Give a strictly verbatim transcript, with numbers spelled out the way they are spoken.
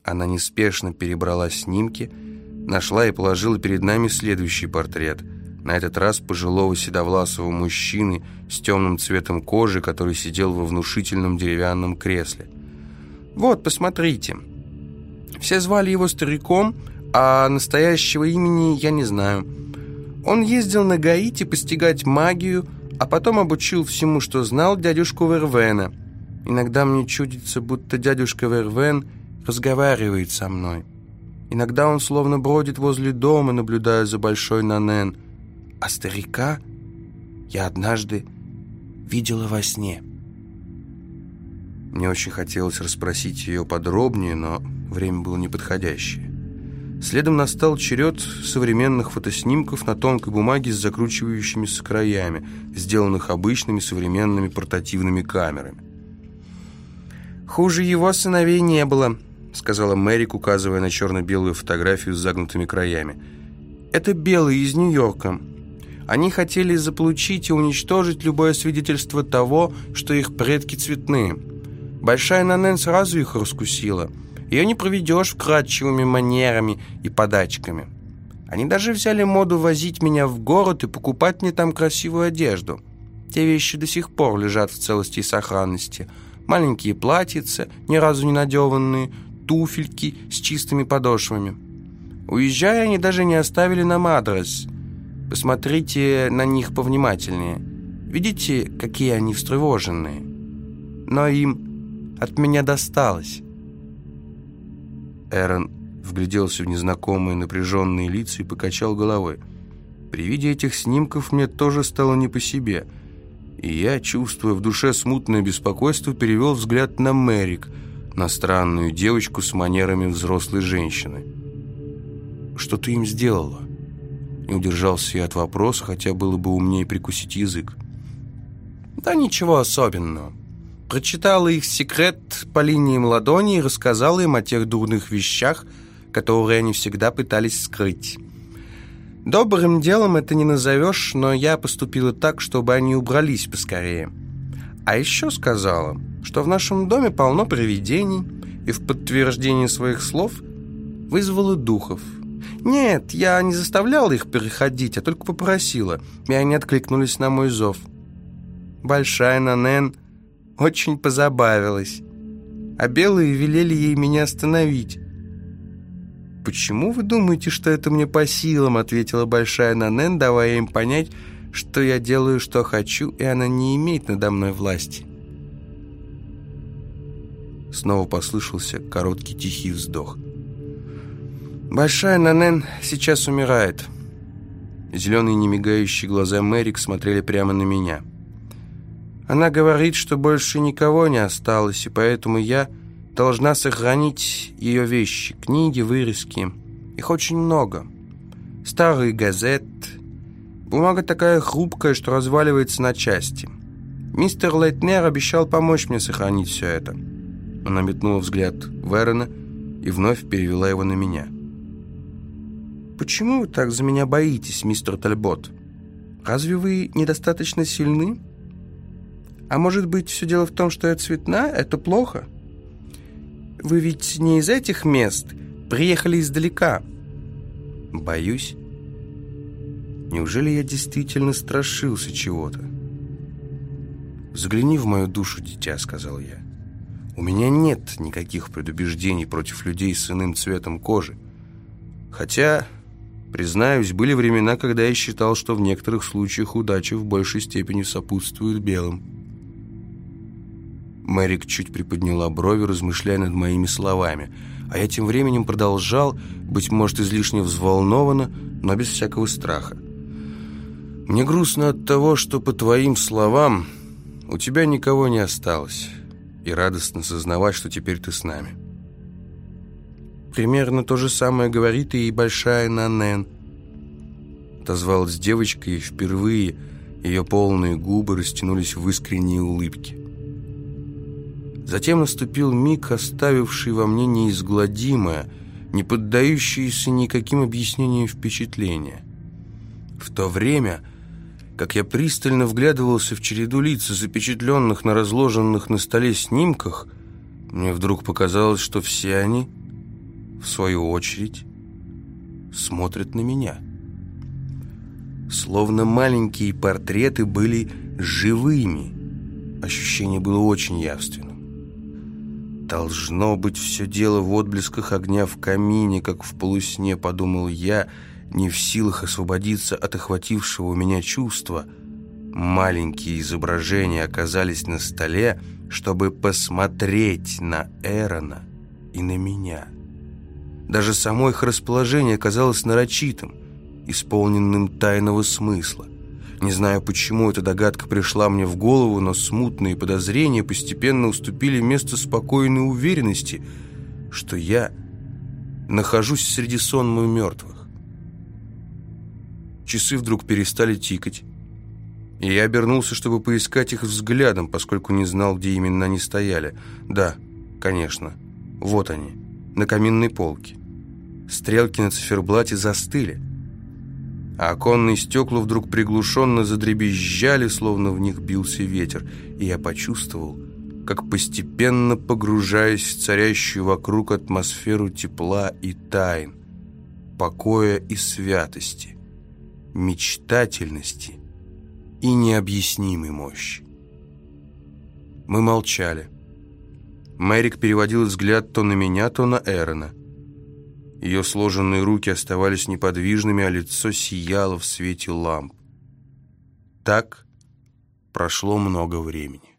Она неспешно перебрала снимки, нашла и положила перед нами следующий портрет. На этот раз пожилого седовласого мужчины с темным цветом кожи, который сидел во внушительном деревянном кресле. «Вот, посмотрите. Все звали его стариком, а настоящего имени я не знаю. Он ездил на Гаити постигать магию, а потом обучил всему, что знал, дядюшку Вервена. Иногда мне чудится, будто дядюшка Вервен разговаривает со мной. Иногда он словно бродит возле дома, наблюдая за большой Нанен. А старика я однажды видела во сне». Мне очень хотелось расспросить ее подробнее, но время было неподходящее. Следом настал черед современных фотоснимков на тонкой бумаге с закручивающимися краями, сделанных обычными современными портативными камерами. «Хуже его сыновей не было», — сказала Мэрик, указывая на черно-белую фотографию с загнутыми краями. «Это белые из Нью-Йорка. Они хотели заполучить и уничтожить любое свидетельство того, что их предки цветные. Большая Нанен сразу их раскусила. Ее не проведешь вкрадчивыми манерами и подачками. Они даже взяли моду возить меня в город и покупать мне там красивую одежду. Те вещи до сих пор лежат в целости и сохранности. Маленькие платьица, ни разу не надеванные, туфельки с чистыми подошвами. Уезжая, они даже не оставили нам адрес. Посмотрите на них повнимательнее. Видите, какие они встревоженные? Но им от меня досталось». Эрон вгляделся в незнакомые напряженные лица и покачал головой. При виде этих снимков мне тоже стало не по себе, и я, чувствуя в душе смутное беспокойство, перевел взгляд на Мэрик, на странную девочку с манерами взрослой женщины. «Что ты им сделала?» Не удержался я от вопроса, хотя было бы умнее прикусить язык. «Да ничего особенного. Прочитала их секрет по линиям ладони и рассказала им о тех дурных вещах, которые они всегда пытались скрыть. Добрым делом это не назовешь, но я поступила так, чтобы они убрались поскорее. А еще сказала, что в нашем доме полно привидений, и в подтверждение своих слов вызвала духов. Нет, я не заставляла их переходить, а только попросила, и они откликнулись на мой зов. Большая Нанен очень позабавилась, а белые велели ей меня остановить. «Почему вы думаете, что это мне по силам?» — ответила Большая Нанен, давая им понять, что я делаю, что хочу, и она не имеет надо мной власти. Снова послышался короткий тихий вздох. «Большая Нанен сейчас умирает». Зеленые немигающие глаза Мэрик смотрели прямо на меня. «Она говорит, что больше никого не осталось, и поэтому я должна сохранить ее вещи, книги, вырезки. Их очень много. Старые газеты. Бумага такая хрупкая, что разваливается на части. Мистер Лейтнер обещал помочь мне сохранить все это». Она метнула взгляд в Эрона и вновь перевела его на меня. «Почему вы так за меня боитесь, мистер Тальбот? Разве вы недостаточно сильны? А может быть, все дело в том, что я цветная? Это плохо? Вы ведь не из этих мест, приехали издалека». «Боюсь? Неужели я действительно страшился чего-то?» «Загляни в мою душу, дитя», — сказал я. «У меня нет никаких предубеждений против людей с иным цветом кожи. Хотя, признаюсь, были времена, когда я считал, что в некоторых случаях удача в большей степени сопутствует белым». Мэрик чуть приподняла брови, размышляя над моими словами, а я тем временем продолжал, быть может, излишне взволнованно, но без всякого страха. «Мне грустно от того, что, по твоим словам, у тебя никого не осталось, и радостно сознавать, что теперь ты с нами». «Примерно то же самое говорит и Большая Нанен», — отозвалась девочка, и впервые ее полные губы растянулись в искренние улыбки. Затем наступил миг, оставивший во мне неизгладимое, не поддающееся никаким объяснениям впечатление. В то время, как я пристально вглядывался в череду лиц, запечатленных на разложенных на столе снимках, мне вдруг показалось, что все они в свою очередь, смотрят на меня. Словно маленькие портреты были живыми. Ощущение было очень явственным. «Должно быть, все дело в отблесках огня в камине, как в полусне», — подумал я, не в силах освободиться от охватившего меня чувства. Маленькие изображения оказались на столе, чтобы посмотреть на Эрона и на меня. Даже само их расположение казалось нарочитым, исполненным тайного смысла. Не знаю, почему эта догадка пришла мне в голову, но смутные подозрения постепенно уступили место спокойной уверенности, что я нахожусь среди сонма мертвых. Часы вдруг перестали тикать, и я обернулся, чтобы поискать их взглядом, поскольку не знал, где именно они стояли. Да, конечно, вот они, на каминной полке. Стрелки на циферблате застыли, а оконные стекла вдруг приглушенно задребезжали, словно в них бился ветер, и я почувствовал, как постепенно погружаюсь в царящую вокруг атмосферу тепла и тайн, покоя и святости, мечтательности и необъяснимой мощи. Мы молчали. Мэрик переводил взгляд то на меня, то на Эрона. Ее сложенные руки оставались неподвижными, а лицо сияло в свете ламп. Так прошло много времени.